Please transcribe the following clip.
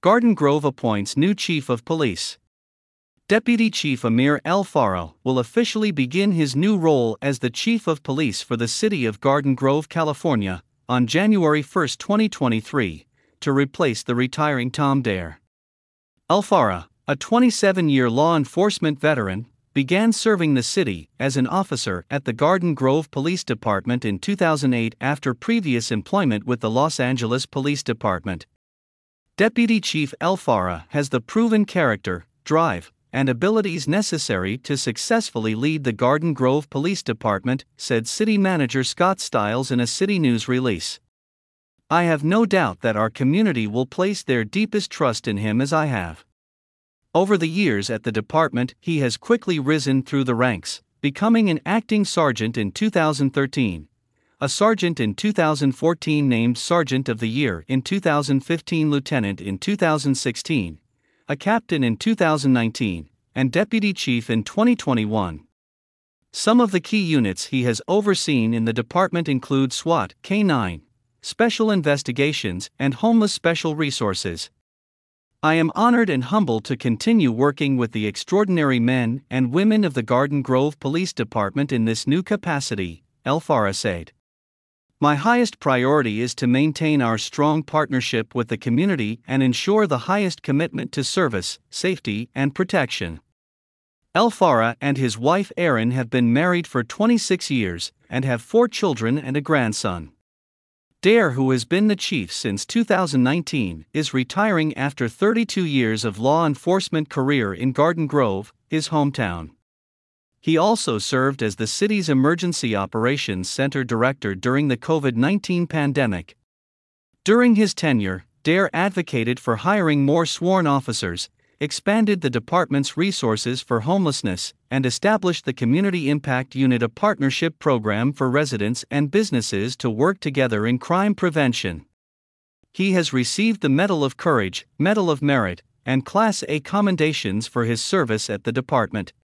Garden Grove appoints new Chief of Police. Deputy Chief Amir El Farah will officially begin his new role as the Chief of Police for the city of Garden Grove, California, on January 1, 2023, to replace the retiring Tom Dare. El Farah, a 27-year law enforcement veteran, began serving the city as an officer at the Garden Grove Police Department in 2008 after previous employment with the Los Angeles Police Department. Deputy Chief El Farah has the proven character, drive, and abilities necessary to successfully lead the Garden Grove Police Department, said City Manager Scott Stiles in a City News release. I have no doubt that our community will place their deepest trust in him as I have. Over the years at the department, he has quickly risen through the ranks, becoming an acting sergeant in 2013, a sergeant in 2014, named Sergeant of the Year in 2015, lieutenant in 2016, a captain in 2019, and deputy chief in 2021. Some of the key units he has overseen in the department include SWAT, K-9, Special Investigations, and Homeless Special Resources. I am honored and humbled to continue working with the extraordinary men and women of the Garden Grove Police Department in this new capacity, El Farah said. My highest priority is to maintain our strong partnership with the community and ensure the highest commitment to service, safety, and protection. El Farah and his wife Erin have been married for 26 years and have 4 children and a grandson. Dare, who has been the chief since 2019, is retiring after 32 years of law enforcement career in Garden Grove, his hometown. He also served as the city's Emergency Operations Center director during the COVID-19 pandemic. During his tenure, Dare advocated for hiring more sworn officers, expanded the department's resources for homelessness, and established the Community Impact Unit, a partnership program for residents and businesses to work together in crime prevention. He has received the Medal of Courage, Medal of Merit, and Class A commendations for his service at the department.